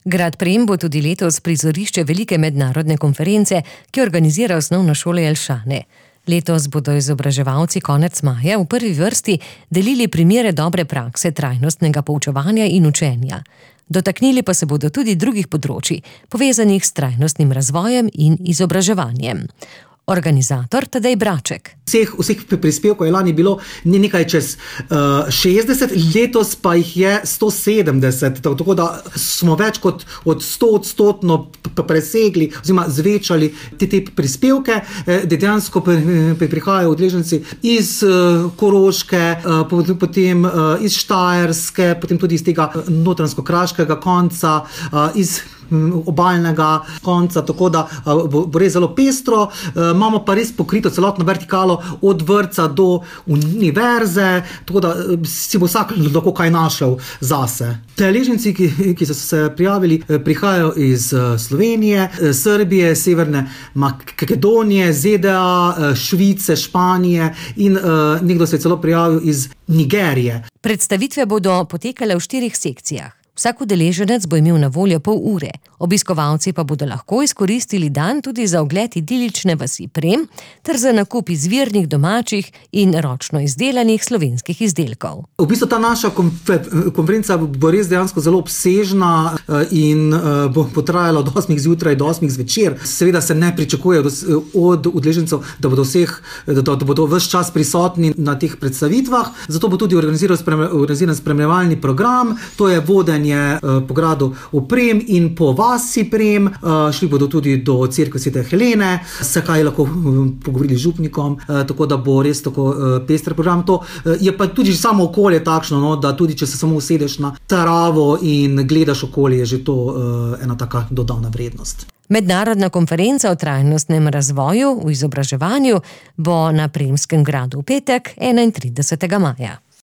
Grad Prem bo tudi letos prizorišče velike mednarodne konference, ki organizira Osnovna šola Jelšane. Letos bodo izobraževalci konec maja v prvi vrsti delili primere dobre prakse trajnostnega poučevanja in učenja. Dotaknili pa se bodo tudi drugih področij, povezanih s trajnostnim razvojem in izobraževanjem. Organizator Tadej Braček. Vseh prispevkov je lani bilo nekaj čez 60, letos pa jih je 170, tako da smo več kot od 100% presegli oziroma zvečali te prispevke, da dejansko prihajajo udeleženci iz Koroške, potem iz Štajerske, potem tudi iz tega notranjsko-kraškega konca, iz obalnega konca, tako da bo res zelo pestro. Imamo pa res pokrito celotno vertikalo od vrtca do univerze, tako da si bo vsak lahko kaj našel zase. Udeleženci, ki so se prijavili, prihajajo iz Slovenije, Srbije, Severne Makedonije, ZDA, Švice, Španije in nekdo se je celo prijavil iz Nigerije. Predstavitve bodo potekale v 4 sekcijah. Vsak udeleženec bo imel na voljo pol ure. Obiskovalci pa bodo lahko izkoristili dan tudi za ogled idilične vasi Prem ter za nakup izvirnih domačih in ročno izdelanih slovenskih izdelkov. V bistvu ta naša konferenca bo res dejansko zelo obsežna in bo potrajala od 8 zjutraj do 8 zvečer. Seveda se ne pričakuje od udeležencev, da bodo ves čas prisotni na teh predstavitvah, zato bo tudi organiziran spremljevalni program, to je vodenje po gradu v Prem in po vasi Prem. Šli bodo tudi do cerkve Svete Helene, se kaj lahko pogovorili z župnikom, tako da bo res tako pester program. To je pa tudi samo okolje takšno, no, da tudi če se samo usedeš na travo in gledaš okolje, je že to ena taka dodana vrednost. Mednarodna konferenca o trajnostnem razvoju v izobraževanju bo na Premskem gradu v petek 31. maja.